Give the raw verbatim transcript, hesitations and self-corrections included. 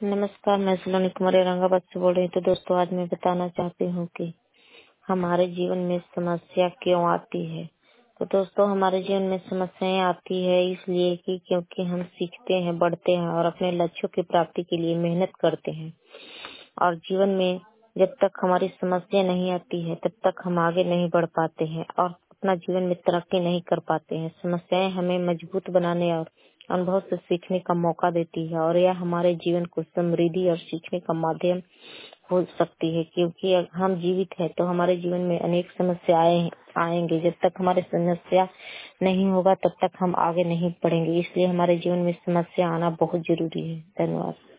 नमस्कार, मैं सलोनी कुमारी औरंगाबाद से बोल रही हूँ। तो दोस्तों, आज मैं बताना चाहती हूँ कि हमारे जीवन में समस्या क्यों आती है। तो दोस्तों, हमारे जीवन में समस्याएं आती है इसलिए कि क्योंकि हम सीखते हैं, बढ़ते हैं और अपने लक्ष्यों की प्राप्ति के लिए मेहनत करते हैं। और जीवन में जब तक हमारी समस्या नहीं आती है तब तक हम आगे नहीं बढ़ पाते हैं और अपना जीवन में तरक्की नहीं कर पाते हैं। समस्याएं हमें मजबूत बनाने और अनुभव से सीखने का मौका देती है और यह हमारे जीवन को समृद्धि और सीखने का माध्यम हो सकती है, क्योंकि अगर हम जीवित हैं तो हमारे जीवन में अनेक समस्याएं आएंगे। जब तक हमारे समस्या नहीं होगा तब तक हम आगे नहीं बढ़ेंगे, इसलिए हमारे जीवन में समस्या आना बहुत जरूरी है। धन्यवाद।